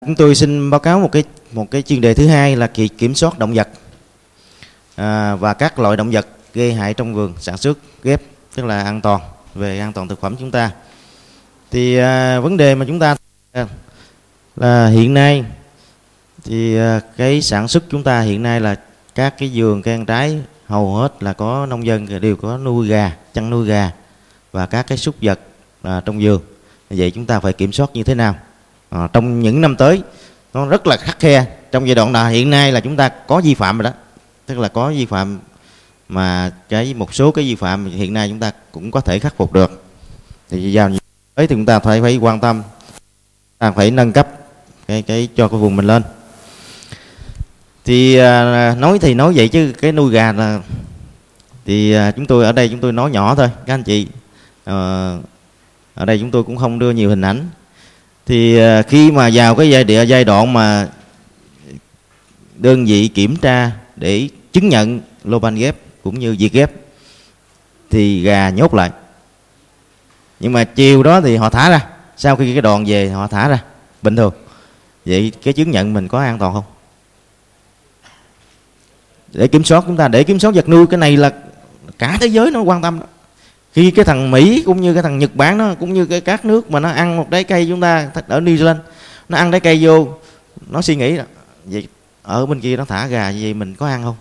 Chúng tôi xin báo cáo một cái chuyên đề thứ hai là kiểm soát động vật và các loại động vật gây hại trong vườn sản xuất ghép, tức là an toàn về an toàn thực phẩm chúng ta. Thì vấn đề mà chúng ta là hiện nay thì cái sản xuất chúng ta hiện nay là các cái vườn cây ăn trái hầu hết là có nông dân đều có nuôi gà, chăn nuôi gà và các cái súc vật trong vườn. Vậy chúng ta phải kiểm soát như thế nào? Trong những năm tới nó rất là khắt khe. Trong giai đoạn nào hiện nay là chúng ta có vi phạm rồi đó, tức là có vi phạm mà một số cái vi phạm hiện nay chúng ta cũng có thể khắc phục được. Thì vào tới thì chúng ta phải quan tâm, ta phải nâng cấp cái cho cái vùng mình lên. Thì nói vậy chứ cái nuôi gà là thì chúng tôi ở đây chúng tôi nói nhỏ thôi các anh chị. Ở đây chúng tôi cũng không đưa nhiều hình ảnh. Thì khi mà vào cái giai đoạn mà đơn vị kiểm tra để chứng nhận lô ban ghép cũng như việc ghép thì gà nhốt lại. Nhưng mà chiều đó thì họ thả ra, sau khi cái đoàn về họ thả ra bình thường. Vậy cái chứng nhận mình có an toàn không? Để kiểm soát chúng ta, để kiểm soát vật nuôi, cái này là cả thế giới nó quan tâm đó. Khi cái thằng Mỹ cũng như cái thằng Nhật Bản nó cũng như các nước mà nó ăn một trái cây, chúng ta ở New Zealand nó ăn trái cây vô, nó suy nghĩ vậy ở bên kia nó thả gà vậy mình có ăn không?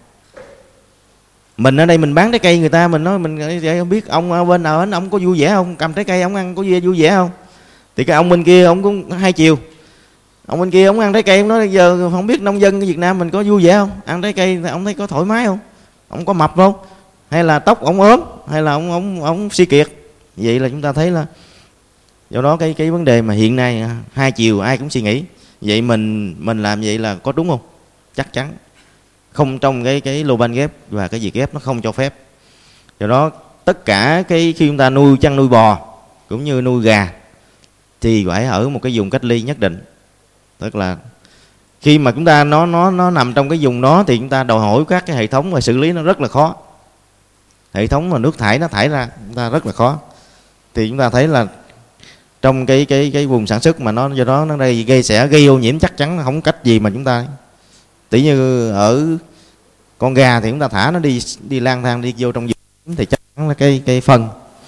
Mình ở đây mình bán trái cây người ta, mình nói mình không biết ông ở bên nào ông có vui vẻ không, cầm trái cây ông ăn có vui vẻ không? Thì cái ông bên kia ông cũng hai chiều. Ông bên kia ông ăn trái cây, ông nói giờ không biết nông dân ở Việt Nam mình có vui vẻ không, ăn trái cây ông thấy có thoải mái không, ông có mập không, hay là tóc ông ốm, hay là ông suy kiệt. Vậy là chúng ta thấy là do đó cái vấn đề mà hiện nay hai chiều ai cũng suy nghĩ. Vậy mình làm vậy là có đúng không? Chắc chắn không, trong cái lô ban ghép và cái việc ghép nó không cho phép. Do đó tất cả khi chúng ta chăn nuôi bò cũng như nuôi gà thì phải ở một cái vùng cách ly nhất định. Tức là khi mà chúng ta nó nằm trong cái vùng đó thì chúng ta đòi hỏi các cái hệ thống và xử lý nó rất là khó. Hệ thống mà nước thải nó thải ra chúng ta rất là khó. Thì chúng ta thấy là trong cái vùng sản xuất mà nó do đó nó đây sẽ gây ô nhiễm, chắc chắn không cách gì mà chúng ta. Tỷ như ở con gà thì chúng ta thả nó đi lang thang đi vô trong vườn thì chắc chắn là cái phân.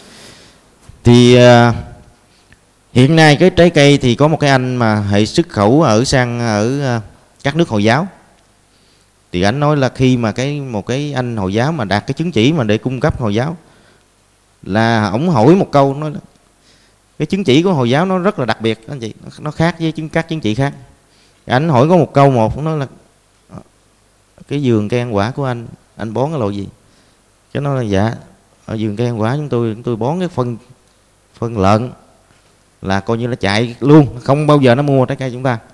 Thì hiện nay cái trái cây thì có một cái anh mà hệ xuất khẩu ở các nước Hồi giáo. Thì anh nói là khi mà một cái anh Hồi giáo mà đạt cái chứng chỉ mà để cung cấp Hồi giáo là ổng hỏi một câu, nói cái chứng chỉ của Hồi giáo nó rất là đặc biệt anh chị, nó khác với các chứng chỉ khác. Anh hỏi có một câu một, nói là cái vườn cây ăn quả của anh bón cái loại gì? Cái nó là dạ ở vườn cây ăn quả chúng tôi bón cái phân lợn là coi như nó chạy luôn, không bao giờ nó mua trái cây chúng ta.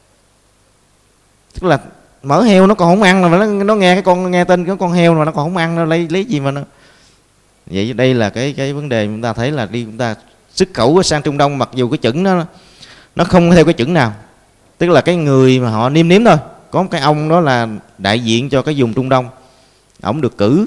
Tức là mỡ heo nó còn không ăn, mà nó nghe tên cái con heo mà nó còn không ăn, nó lấy gì mà nó. Vậy đây là cái vấn đề chúng ta thấy là chúng ta xuất khẩu sang Trung Đông, mặc dù cái chuẩn nó không theo cái chuẩn nào. Tức là cái người mà họ nêm thôi. Có một cái ông đó là đại diện cho cái vùng Trung Đông, ổng được cử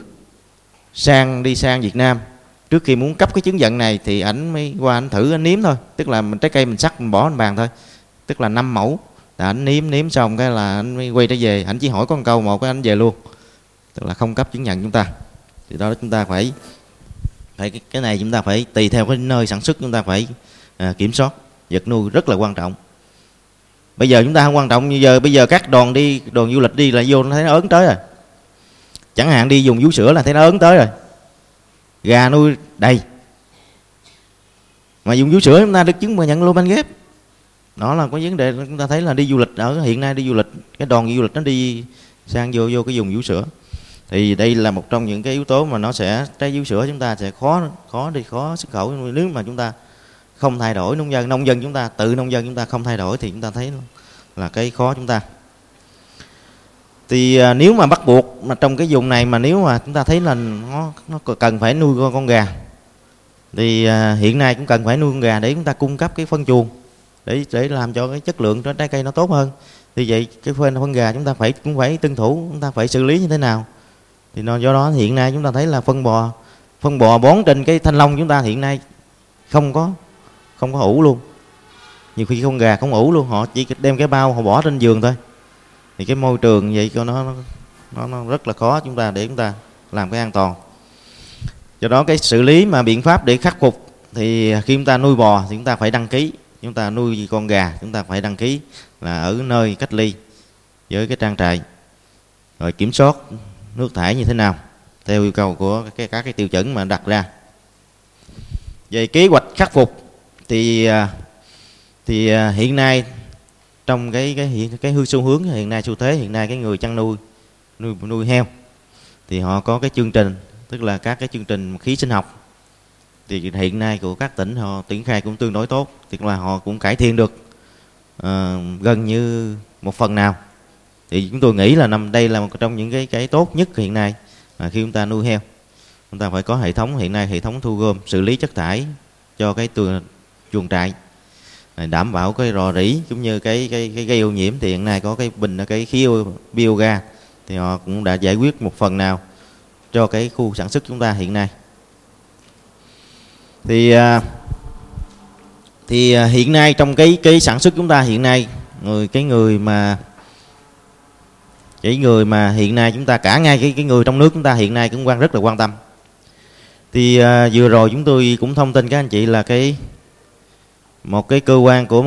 đi sang Việt Nam. Trước khi muốn cấp cái chứng nhận này thì ảnh mới qua ảnh thử, ảnh nếm thôi. Tức là trái cây mình sắc mình bỏ lên bàn thôi. Tức là 5 mẫu. Ảnh nếm xong cái là ảnh mới quay trở về, ảnh chỉ hỏi có một câu một cái ảnh về luôn. Tức là không cấp chứng nhận chúng ta. Thì đó chúng ta phải cái này chúng ta phải tùy theo cái nơi sản xuất, chúng ta phải kiểm soát vật nuôi rất là quan trọng. Bây giờ chúng ta không quan trọng như bây giờ các đoàn du lịch đi là vô nó thấy nó ớn tới rồi. Chẳng hạn đi vùng vú sữa là thấy nó ớn tới rồi. Gà nuôi đầy. Mà vùng vú sữa chúng ta được chứng nhận lô ban ghép. Đó là có vấn đề. Chúng ta thấy là đi du lịch hiện nay đi du lịch, cái đoàn du lịch nó đi sang vô cái vùng vú sữa. Thì đây là một trong những cái yếu tố mà nó sẽ trái vú sữa chúng ta sẽ khó xuất khẩu. Nếu mà chúng ta không thay đổi, nông dân chúng ta chúng ta không thay đổi thì chúng ta thấy là cái khó chúng ta. Thì nếu mà bắt buộc mà trong cái vùng này mà nếu mà chúng ta thấy là nó cần phải nuôi con gà thì hiện nay cũng cần phải nuôi con gà để chúng ta cung cấp cái phân chuồng để làm cho cái chất lượng trái cây nó tốt hơn. Thì vậy cái phân gà chúng ta cũng phải tuân thủ, chúng ta phải xử lý như thế nào. Thì do đó hiện nay chúng ta thấy là phân bò bón trên cái thanh long chúng ta hiện nay không có ủ luôn. nhiều khi con gà không ủ luôn, họ chỉ đem cái bao họ bỏ trên giường thôi. Thì cái môi trường vậy cho nó rất là khó chúng ta để chúng ta làm cái an toàn. Do đó cái xử lý mà biện pháp để khắc phục thì khi chúng ta nuôi bò thì chúng ta phải đăng ký. Chúng ta nuôi con gà chúng ta phải đăng ký là ở nơi cách ly với cái trang trại, rồi kiểm soát nước thải như thế nào theo yêu cầu của các cái tiêu chuẩn mà đặt ra. Về kế hoạch khắc phục thì hiện nay trong cái xu hướng hiện nay, xu thế hiện nay, cái người chăn nuôi heo thì họ có cái chương trình, tức là các cái chương trình khí sinh học thì hiện nay của các tỉnh họ triển khai cũng tương đối tốt, tức là họ cũng cải thiện được gần như một phần nào. Thì chúng tôi nghĩ là đây là một trong những cái tốt nhất hiện nay khi chúng ta nuôi heo. Chúng ta phải có hệ thống, hiện nay hệ thống thu gom xử lý chất thải cho cái chuồng trại, đảm bảo cái rò rỉ cũng như cái gây ô nhiễm. Thì hiện nay có cái bình cái khí bioga thì họ cũng đã giải quyết một phần nào cho cái khu sản xuất chúng ta hiện nay. Thì hiện nay trong cái sản xuất chúng ta hiện nay, cái người mà hiện nay chúng ta cả ngay cái người trong nước chúng ta hiện nay cũng rất là quan tâm. Thì vừa rồi chúng tôi cũng thông tin các anh chị là một cái cơ quan của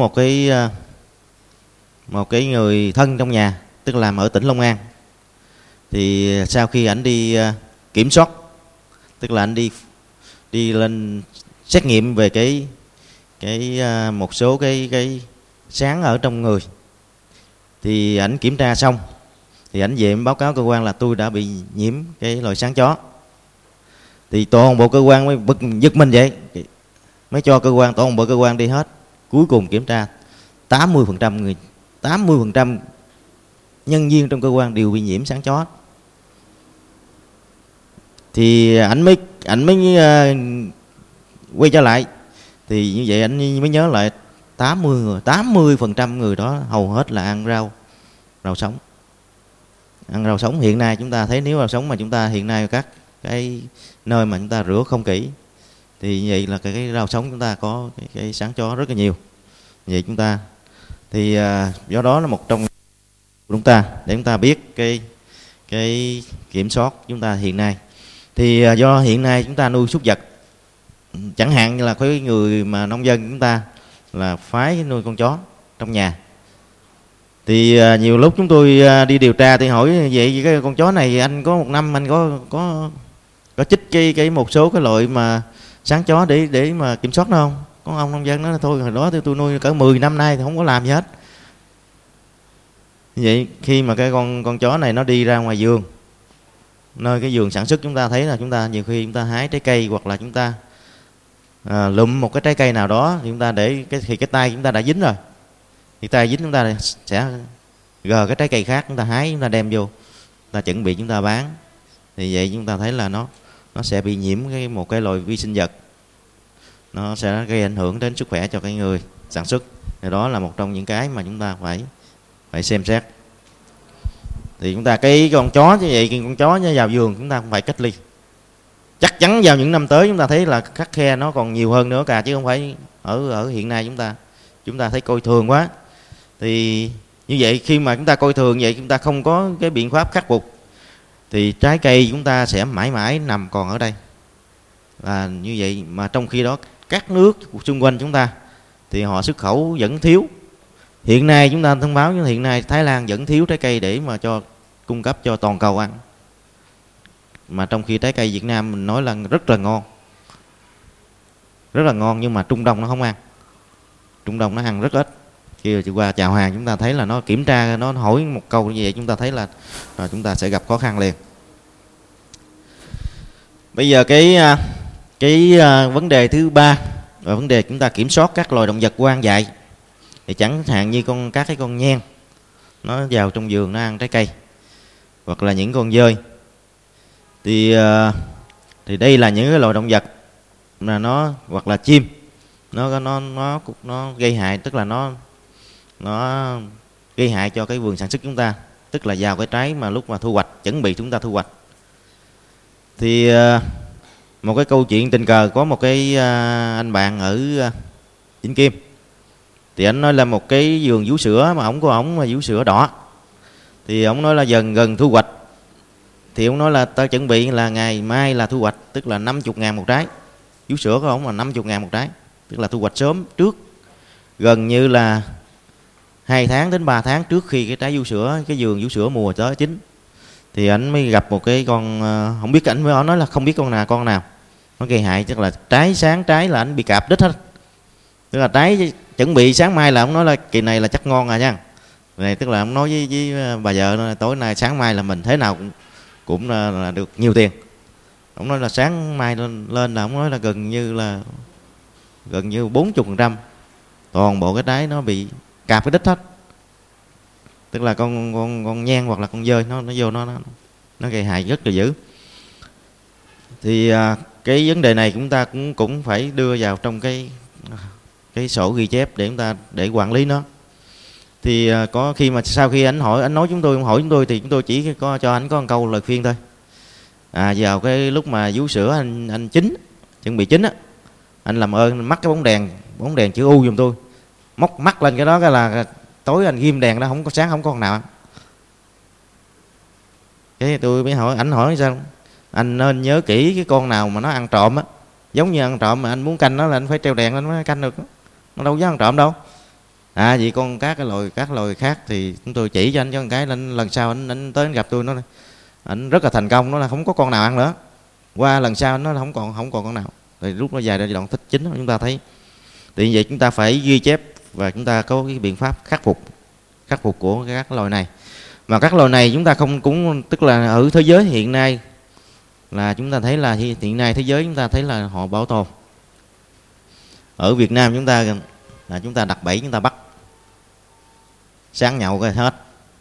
một cái người thân trong nhà, tức là làm ở tỉnh Long An. Thì sau khi ảnh đi kiểm soát, tức là ảnh đi lên xét nghiệm về một số cái sáng ở trong người, thì ảnh kiểm tra xong thì ảnh về báo cáo cơ quan là tôi đã bị nhiễm cái loại sáng chó. Thì toàn bộ cơ quan mới giật mình vậy, mới cho toàn bộ cơ quan đi hết. Cuối cùng kiểm tra 80% nhân viên trong cơ quan đều bị nhiễm sáng chó. Thì ảnh mới quay trở lại, thì như vậy ảnh mới nhớ lại 80% người đó hầu hết là ăn rau sống. Ăn rau sống hiện nay chúng ta thấy, nếu rau sống mà chúng ta hiện nay các cái nơi mà chúng ta rửa không kỹ thì như vậy là cái rau sống chúng ta có cái sáng chó rất là nhiều. Vậy chúng ta thì do đó là một trong chúng ta để chúng ta biết cái kiểm soát chúng ta hiện nay. Thì do hiện nay chúng ta nuôi súc vật, chẳng hạn như là cái người mà nông dân chúng ta là phái nuôi con chó trong nhà. Thì nhiều lúc chúng tôi đi điều tra thì hỏi vậy cái con chó này anh có một năm anh có chích cái một số cái loại mà sáng chó để mà kiểm soát nó không? Có ông nông dân nói thôi hồi đó tôi nuôi cỡ 10 năm nay thì không có làm gì hết. Vậy khi mà cái con chó này nó đi ra ngoài vườn, nơi cái vườn sản xuất, chúng ta thấy là chúng ta nhiều khi chúng ta hái trái cây hoặc là chúng ta lụm một cái trái cây nào đó thì chúng ta để thì cái tay chúng ta đã dính rồi, thì tay dính chúng ta sẽ gờ cái trái cây khác, chúng ta hái chúng ta đem vô, chúng ta chuẩn bị chúng ta bán. Thì vậy chúng ta thấy là nó sẽ bị nhiễm một cái loại vi sinh vật, nó sẽ gây ảnh hưởng đến sức khỏe cho cái người sản xuất. Thì đó là một trong những cái mà chúng ta phải xem xét. Thì chúng ta cái con chó như vậy, con chó vào vườn chúng ta cũng phải cách ly. Chắc chắn vào những năm tới chúng ta thấy là khắt khe nó còn nhiều hơn nữa cả, chứ không phải ở hiện nay chúng ta thấy coi thường quá. Thì như vậy khi mà chúng ta coi thường vậy, chúng ta không có cái biện pháp khắc phục thì trái cây chúng ta sẽ mãi mãi nằm còn ở đây là như vậy. Mà trong khi đó các nước xung quanh chúng ta thì họ xuất khẩu vẫn thiếu. Hiện nay chúng ta thông báo hiện nay Thái Lan vẫn thiếu trái cây để mà cung cấp cho toàn cầu ăn. Mà trong khi trái cây Việt Nam mình nói là rất là ngon, nhưng mà Trung Đông nó không ăn. Trung Đông nó ăn rất ít. Khi qua chào hàng chúng ta thấy là nó kiểm tra, nó hỏi một câu như vậy chúng ta thấy là chúng ta sẽ gặp khó khăn liền. Bây giờ cái vấn đề thứ ba là vấn đề chúng ta kiểm soát các loài động vật hoang dại. Thì chẳng hạn như các cái con nheo nó vào trong vườn nó ăn trái cây, hoặc là những con dơi. Thì đây là những cái loài động vật mà nó, hoặc là chim nó gây hại, tức là nó gây hại cho cái vườn sản xuất chúng ta, tức là vào cái trái mà lúc mà thu hoạch, chuẩn bị chúng ta thu hoạch. Thì một cái câu chuyện tình cờ, có một cái anh bạn ở Vĩnh Kim, Thì anh nói là một cái vườn vú sữa mà ổng của ổng là vú sữa đỏ, thì ổng nói là gần thu hoạch. Thì ổng nói là ta chuẩn bị là ngày mai là thu hoạch, tức là 50.000 một trái. Vú sữa của ổng là 50.000 một trái, tức là thu hoạch sớm trước, gần như là 2 tháng đến 3 tháng trước khi cái trái vú sữa, cái vườn vú sữa mùa tới chín. Thì anh mới gặp một cái con, không biết, anh mới nói là không biết con nào nó gây hại, tức là trái sáng trái là anh bị cạp đít hết. Tức là trái chuẩn bị sáng mai là ông nói là kỳ này là chắc ngon rồi nha. Này tức là ông nói với bà vợ tối nay sáng mai là mình thế nào cũng là được nhiều tiền. Ông nói là sáng mai lên là ông nói là gần như 40%, toàn bộ cái trái nó bị cạp cái đít hết. Tức là con nhang hoặc là con dơi nó vô nó gây hại rất là dữ. Thì cái vấn đề này chúng ta cũng phải đưa vào trong cái sổ ghi chép để chúng ta để quản lý nó. Thì có khi mà sau khi anh hỏi chúng tôi thì chúng tôi chỉ có cho anh có một câu lời khuyên thôi. Vào cái lúc mà vú sữa anh chín, chuẩn bị chín á, anh làm ơn mắc cái bóng đèn chữ U giùm tôi, móc mắt lên cái đó, cái là tối anh ghim đèn đó, không có sáng không có con nào. Cái tôi mới hỏi ảnh, hỏi sao anh nên nhớ kỹ cái con nào mà nó ăn trộm á, giống như ăn trộm mà anh muốn canh nó là anh phải treo đèn lên mới canh được, nó đâu dám ăn trộm đâu. Vậy con các loài khác thì chúng tôi chỉ cho anh cho một cái, lần sau anh tới anh gặp tôi, nó anh rất là thành công, nó là không có con nào ăn nữa. Qua lần sau nó không còn con nào, thì lúc nó dài ra giai đoạn thích chính chúng ta thấy. Thì vậy chúng ta phải ghi chép và chúng ta có cái biện pháp khắc phục của các loài này. Mà các loài này chúng ta không cũng tức là ở thế giới hiện nay là chúng ta thấy là hiện nay thế giới chúng ta thấy là họ bảo tồn. Ở Việt Nam chúng ta là chúng ta đặt bẫy, chúng ta bắt sáng nhậu cái hết.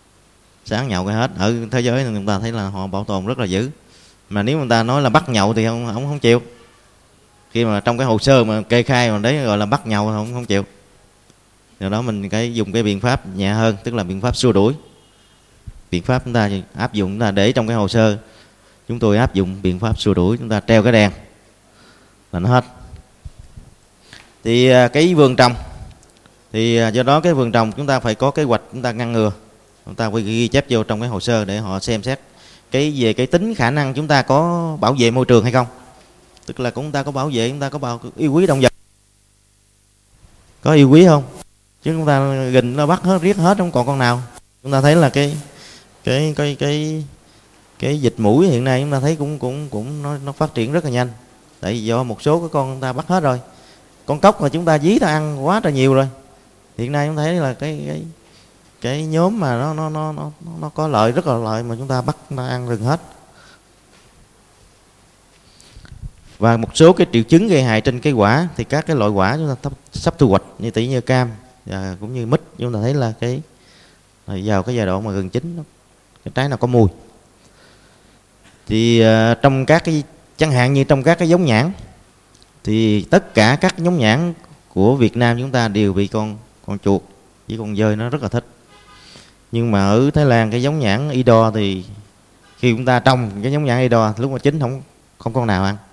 Ở thế giới thì chúng ta thấy là họ bảo tồn rất là dữ. Mà nếu người ta nói là bắt nhậu thì ông không chịu. Khi mà trong cái hồ sơ mà kê khai mà đấy gọi là bắt nhậu thì không chịu. Do đó mình cái dùng cái biện pháp nhẹ hơn, tức là biện pháp xua đuổi. Biện pháp chúng ta áp dụng, chúng ta để trong cái hồ sơ chúng tôi áp dụng biện pháp xua đuổi, chúng ta treo cái đèn là nó hết. Thì cái vườn trồng thì do đó cái vườn trồng chúng ta phải có kế hoạch, chúng ta ngăn ngừa, chúng ta phải ghi chép vô trong cái hồ sơ để họ xem xét về cái tính khả năng chúng ta có bảo vệ môi trường hay không. Tức là chúng ta có bảo vệ, chúng ta có yêu quý động vật, có yêu quý không, chứ chúng ta gìn nó bắt hết, riết hết không còn con nào. Chúng ta thấy là cái dịch muỗi hiện nay chúng ta thấy cũng nó phát triển rất là nhanh, tại vì do một số cái con chúng ta bắt hết rồi. Con cóc mà chúng ta dí ta ăn quá trời nhiều rồi. Hiện nay chúng thấy là cái nhóm mà nó có lợi, rất là lợi, mà chúng ta bắt nó ăn rừng hết. Và một số cái triệu chứng gây hại trên cây quả thì các cái loại quả chúng ta sắp thu hoạch như tỉ như cam và cũng như mít, chúng ta thấy là vào cái giai đoạn mà gần chín, cái trái nào có mùi. Thì trong các cái chẳng hạn như trong các cái giống nhãn thì tất cả các giống nhãn của Việt Nam chúng ta đều bị con chuột với con dơi nó rất là thích. Nhưng mà ở Thái Lan cái giống nhãn Ido thì khi chúng ta trồng cái giống nhãn Ido lúc mà chín không con nào ăn.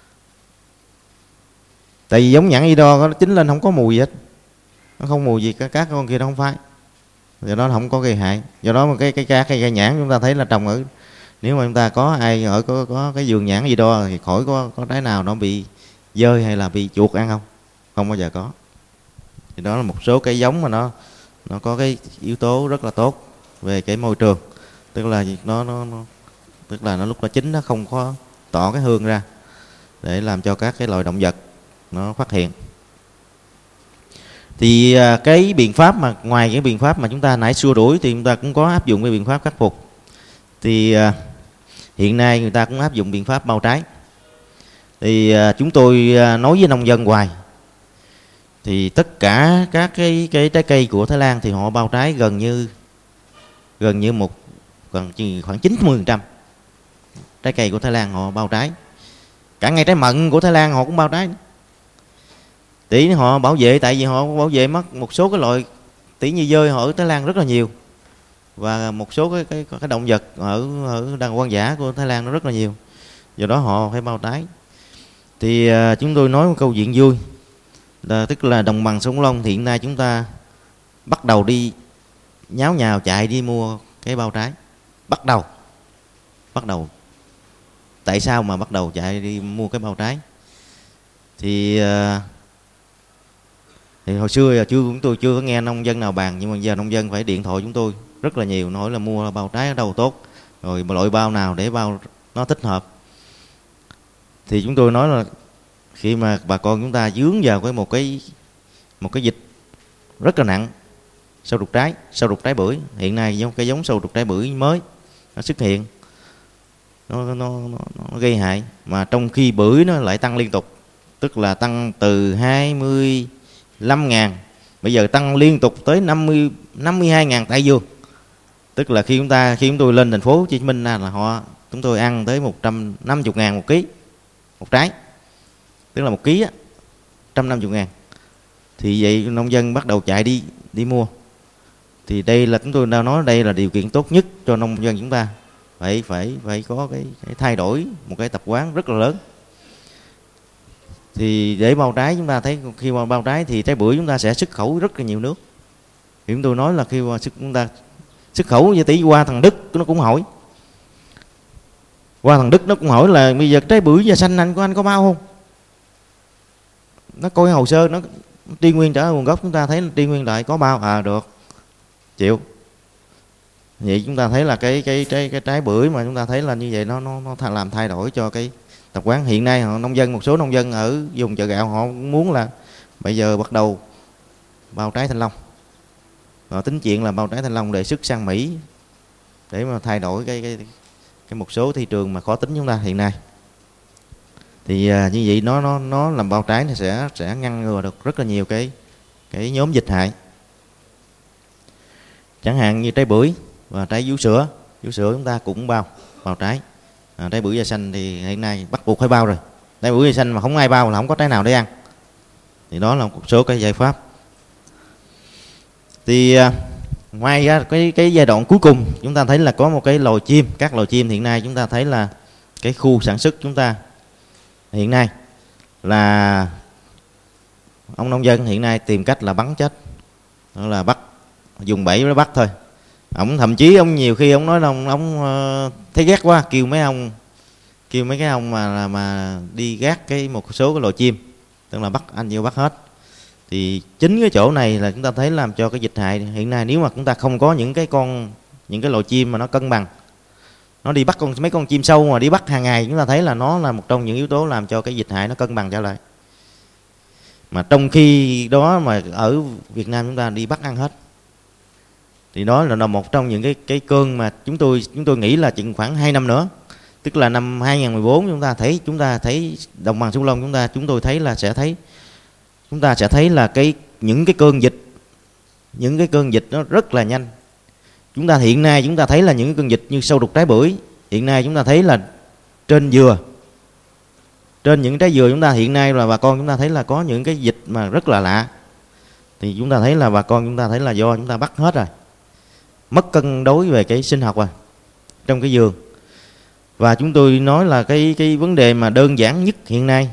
Tại vì giống nhãn Ido nó chín lên không có mùi gì hết, nó không mùi gì, các con kia nó không phai, do đó nó không có gây hại. Do đó mà cái cây nhãn chúng ta thấy là trồng ở, nếu mà chúng ta có ai ở có cái vườn nhãn Ido thì khỏi có trái nào nó bị dơi hay là bị chuột ăn không bao giờ có. Thì đó là một số cái giống mà nó có cái yếu tố rất là tốt về cái môi trường, tức là nó lúc nó chín nó không có tỏ cái hương ra để làm cho các cái loài động vật nó phát hiện. Thì cái biện pháp mà ngoài cái biện pháp mà chúng ta nãy xua đuổi thì chúng ta cũng có áp dụng cái biện pháp khắc phục. Thì hiện nay người ta cũng áp dụng biện pháp bao trái. Thì chúng tôi nói với nông dân hoài, thì tất cả các cái trái cây của Thái Lan thì họ bao trái gần như khoảng 90% trái cây của Thái Lan họ bao trái. Cả ngay trái mận của Thái Lan họ cũng bao trái. Tỷ họ bảo vệ, tại vì họ bảo vệ mất một số cái loại tỷ như dơi họ ở Thái Lan rất là nhiều, và một số cái động vật ở đàn hoang dã của Thái Lan nó rất là nhiều, do đó họ phải bao trái. Thì chúng tôi nói một câu chuyện vui tức là đồng bằng sông Cửu Long thì hiện nay chúng ta bắt đầu đi nháo nhào chạy đi mua cái bao trái. Bắt đầu tại sao mà bắt đầu chạy đi mua cái bao trái? Thì hồi xưa chúng tôi chưa có nghe nông dân nào bàn, nhưng mà giờ nông dân phải điện thoại chúng tôi rất là nhiều, nói là mua bao trái ở đâu tốt, rồi loại bao nào để bao nó thích hợp. Thì chúng tôi nói là khi mà bà con chúng ta dướng vào một cái dịch rất là nặng, sâu đục trái bưởi. Hiện nay cái giống sâu đục trái bưởi mới nó xuất hiện, nó gây hại, mà trong khi bưởi nó lại tăng liên tục, tức là tăng từ 25.000 bây giờ tăng liên tục tới 52.000 tại vườn. Tức là khi chúng tôi lên thành phố Hồ Chí Minh là chúng tôi ăn tới 150.000 một ký một trái, tức là một ký 150.000. Thì vậy nông dân bắt đầu chạy đi mua. Thì đây là chúng tôi đang nói, đây là điều kiện tốt nhất cho nông dân chúng ta phải có cái thay đổi một cái tập quán rất là lớn. Thì để bao trái, chúng ta thấy khi mà bao trái thì trái bưởi chúng ta sẽ xuất khẩu rất là nhiều nước. Thì chúng tôi nói là khi mà chúng ta xuất khẩu như tỷ qua thằng Đức nó cũng hỏi, là bây giờ trái bưởi da xanh anh có bao không? Nó coi hồ sơ, nó truy nguyên trở nguồn gốc, chúng ta thấy truy nguyên lại có bao, được, chịu. Vậy chúng ta thấy là cái trái bưởi mà chúng ta thấy là như vậy, nó làm thay đổi cho cái tập quán. Hiện nay một số nông dân ở vùng chợ gạo họ muốn là bây giờ bắt đầu bao trái thanh long, họ tính chuyện là bao trái thanh long đề xuất sang Mỹ để mà thay đổi cái một số thị trường mà khó tính chúng ta hiện nay. Thì như vậy nó làm bao trái này sẽ ngăn ngừa được rất là nhiều cái nhóm dịch hại. Chẳng hạn như trái bưởi và trái vú sữa chúng ta cũng bao trái. Trái bưởi da xanh thì hiện nay bắt buộc phải bao rồi. Trái bưởi da xanh mà không ai bao là không có trái nào để ăn. Thì đó là một số cái giải pháp. Thì ngoài ra cái giai đoạn cuối cùng chúng ta thấy là có một cái loài chim, các loài chim hiện nay chúng ta thấy là cái khu sản xuất chúng ta hiện nay là ông nông dân hiện nay tìm cách là bắn chết, đó là dùng bẫy để bắt thôi. Thậm chí ông nhiều khi ông nói là ông thấy ghét quá, kêu mấy cái ông mà đi gác một số cái loài chim, tức là bắt anh vô bắt hết. Thì chính cái chỗ này là chúng ta thấy làm cho cái dịch hại hiện nay. Nếu mà chúng ta không có những cái loài chim mà nó cân bằng, nó đi bắt mấy con chim sâu mà đi bắt hàng ngày, chúng ta thấy là nó là một trong những yếu tố làm cho cái dịch hại nó cân bằng trở lại. Mà trong khi đó mà ở Việt Nam chúng ta đi bắt ăn hết. Thì đó là một trong những cái cơn mà chúng tôi nghĩ là chừng khoảng 2 năm nữa, tức là năm 2014 chúng ta thấy đồng bằng sông Cửu Long chúng tôi thấy là chúng ta sẽ thấy là những cái cơn dịch nó rất là nhanh. Hiện nay chúng ta thấy là những cái cơn dịch như sâu đục trái bưởi, hiện nay chúng ta thấy là trên những trái dừa chúng ta hiện nay là bà con chúng ta thấy là có những cái dịch mà rất là lạ. Thì chúng ta thấy là bà con chúng ta thấy là do chúng ta bắt hết rồi, mất cân đối về cái sinh học rồi trong cái vườn. Và chúng tôi nói là cái vấn đề mà đơn giản nhất hiện nay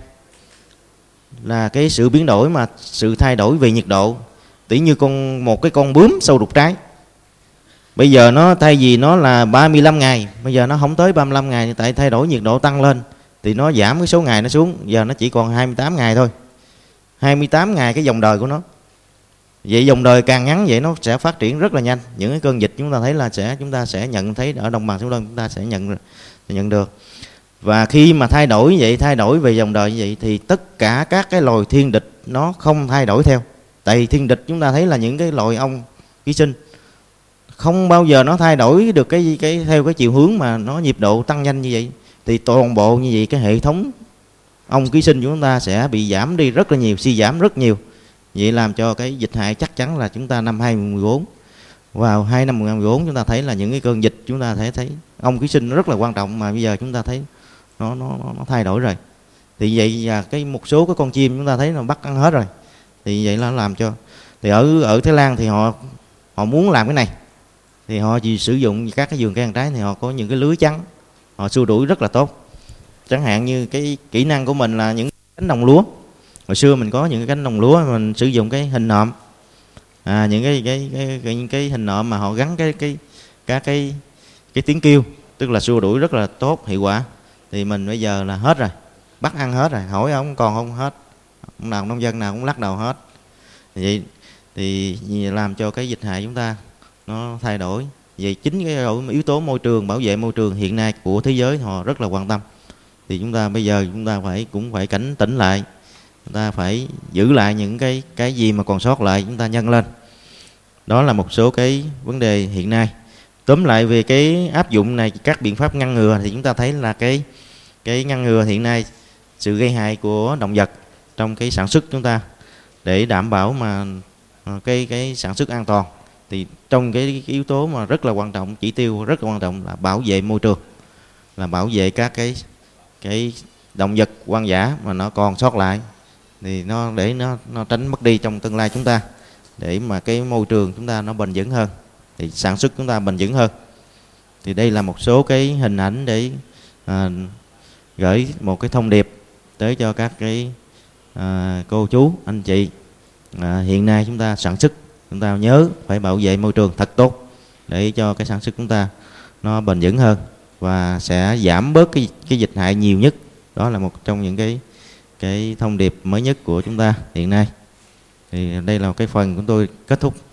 là cái sự biến đổi, mà sự thay đổi về nhiệt độ. Tỉ như một cái con bướm sâu đục trái, bây giờ nó thay vì nó là 35 ngày, bây giờ nó không tới 35 ngày, tại thay đổi nhiệt độ tăng lên thì nó giảm cái số ngày nó xuống, giờ nó chỉ còn 28 ngày thôi. 28 ngày cái dòng đời của nó. Vậy dòng đời càng ngắn vậy nó sẽ phát triển rất là nhanh. Những cái cơn dịch chúng ta thấy là chúng ta sẽ nhận thấy ở đồng bằng sông Cửu Long chúng ta sẽ nhận được. Và khi mà thay đổi về dòng đời như vậy thì tất cả các cái loài thiên địch nó không thay đổi theo. Tại vì thiên địch chúng ta thấy là những cái loài ong ký sinh không bao giờ nó thay đổi được theo cái chiều hướng mà nó nhịp độ tăng nhanh như vậy. Thì toàn bộ như vậy cái hệ thống ong ký sinh của chúng ta sẽ bị giảm đi rất là nhiều, suy giảm rất nhiều. Vậy làm cho cái dịch hại chắc chắn là chúng ta năm 2014, vào 2 năm 2014 chúng ta thấy là những cái cơn dịch chúng ta thấy ong ký sinh nó rất là quan trọng, mà bây giờ chúng ta thấy nó thay đổi rồi. Thì vậy và một số cái con chim chúng ta thấy nó bắt ăn hết rồi. Thì vậy là nó làm cho thì ở Thái Lan thì họ muốn làm cái này thì họ chỉ sử dụng các cái vườn cây ăn trái thì họ có những cái lưới chắn, họ xua đuổi rất là tốt. Chẳng hạn như cái kỹ năng của mình là những cánh đồng lúa Hồi xưa mình có những cái cánh đồng lúa mình sử dụng cái hình nộm, những cái hình nộm mà họ gắn cái tiếng kêu, tức là xua đuổi rất là tốt, hiệu quả. Thì mình bây giờ là hết rồi, bắt ăn hết rồi, hỏi ông còn không hết, ông nào nông dân nào cũng lắc đầu hết. Vậy thì làm cho cái dịch hại chúng ta nó thay đổi. Vậy chính cái yếu tố môi trường, bảo vệ môi trường hiện nay của thế giới họ rất là quan tâm. Thì chúng ta bây giờ chúng ta cũng phải cảnh tỉnh lại, chúng ta phải giữ lại những cái gì mà còn sót lại, chúng ta nhân lên. Đó là một số cái vấn đề hiện nay. Tóm lại về cái áp dụng này, các biện pháp ngăn ngừa, thì chúng ta thấy là cái ngăn ngừa hiện nay sự gây hại của động vật trong cái sản xuất chúng ta, để đảm bảo mà cái sản xuất an toàn. Thì trong cái yếu tố mà rất là quan trọng, chỉ tiêu rất là quan trọng là bảo vệ môi trường, là bảo vệ các cái động vật hoang dã mà nó còn sót lại, thì để nó tránh mất đi trong tương lai chúng ta, để mà cái môi trường chúng ta nó bền vững hơn, thì sản xuất chúng ta bền vững hơn. Thì đây là một số cái hình ảnh để gửi một cái thông điệp tới cho các cái cô chú anh chị. Hiện nay chúng ta sản xuất, chúng ta nhớ phải bảo vệ môi trường thật tốt, để cho cái sản xuất chúng ta nó bền vững hơn và sẽ giảm bớt cái dịch hại nhiều nhất. Đó là một trong những cái thông điệp mới nhất của chúng ta hiện nay. Thì đây là một cái phần của tôi kết thúc.